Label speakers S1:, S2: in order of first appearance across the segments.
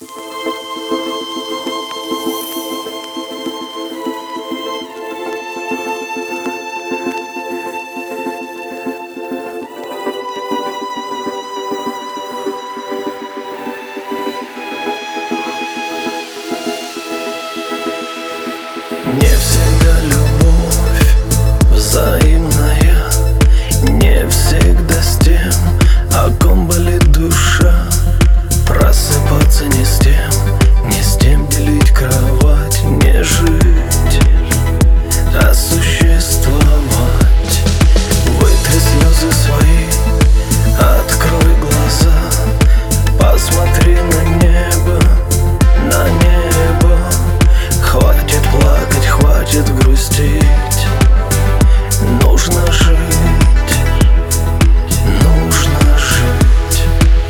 S1: Не всегда любовь взаимная, не всегда с тем, о ком болит душа. Просыпаться не с тем делить кровать, не жить, а существовать. Вытри слезы свои, открой глаза, посмотри на небо, на небо. Хватит плакать, хватит грустить. Нужно жить, нужно жить.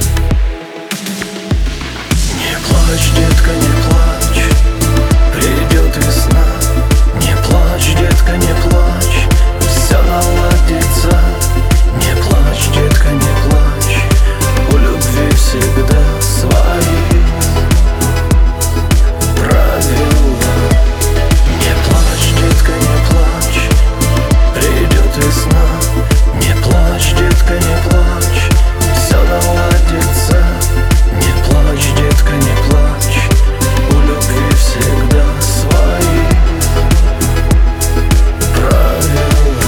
S1: Не плачь, детка, не плачь, придет весна. Не плачь, детка, не плачь, все наладится. Не плачь, детка, не плачь, у любви всегда свои правила. Не плачь, детка, не плачь, придет весна. Не плачь, детка, не плачь, все наладится. Не плачь, детка, не плачь, у любви всегда свои правила.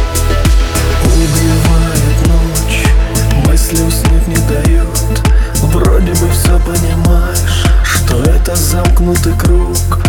S1: Убивает ночь, мысли уснуть не дают. Вроде бы все понимаешь, что это замкнутый круг,